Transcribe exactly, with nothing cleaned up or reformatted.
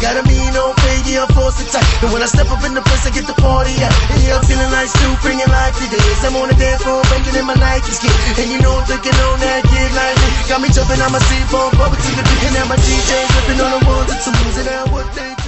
got a mean old fade, yeah, I'm forced to tight. And when I step up in the place, I get the party out. And yeah, I'm feeling nice too, bringing life to this. I'm on the dance floor, banging in my Nike skin. And you know I'm thinking on that kid like me. Got me jumping on my seat, bump, bubble to the beat. And now my D J's ripping on the ones and twos. And now what they